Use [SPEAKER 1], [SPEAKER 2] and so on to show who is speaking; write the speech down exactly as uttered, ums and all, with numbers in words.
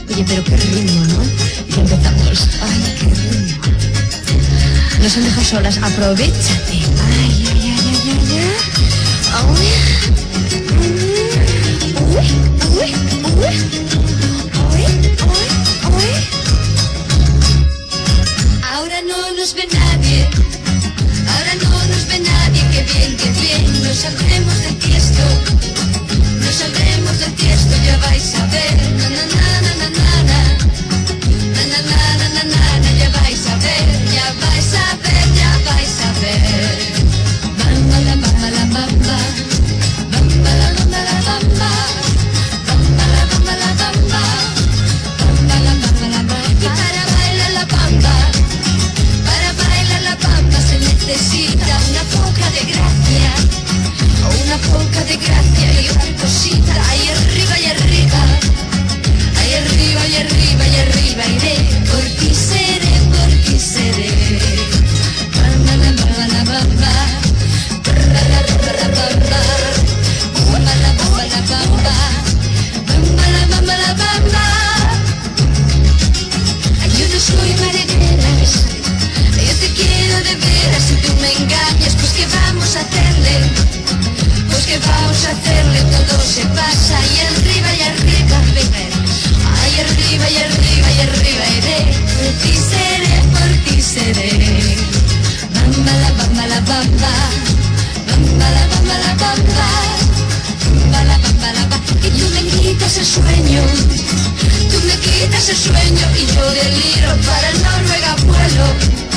[SPEAKER 1] Oye, pero qué ritmo, ¿no? Y empezamos. Ay, qué ritmo. Nos han dejado solas. Aprovechate. Ay, ay, ay, ay, ay, ay. Uy, uy, uy, uy, uy, uy. Ahora no nos ve nadie. Ahora no nos ve nadie. Qué bien, qué bien. Nos saldremos del tiesto. Nos saldremos del tiesto. Ya vais a ver. Na, na, na, na, na, na, na. Na, na, na, na, na, na, na. Ya vais a ver. Ya vais a ver. Ya vais a ver. Bamba la bamba la bamba. Bamba la bamba la bamba. Bamba la bamba la bamba. Bamba la bamba la bamba. Y para bailar la bamba, para bailar la bamba se necesita una poca de gracia, una poca de gracia y una cosita. Ahí arriba y arriba, ahí arriba y arriba y arriba iré, por ti seré, por ti seré. Bamba la bamba la bamba, bamba la bamba la bamba, bamba la bamba la bamba, bamba la bamba la bamba. Yo no soy marineras, yo te quiero de veras. Si tú me engañas, pues ¿qué vamos a hacerle? Pues ¿qué vamos a hacerle? Todo se pasa y arriba y arriba, venga. Ay, arriba y arriba y arriba iré, por ti seré, por ti seré. Bamba la bamba la bamba, bamba la bamba la bamba, bamba la bamba la bamba. Y tú me quitas el sueño, tú me quitas el sueño y yo deliro para Noruega vuelo.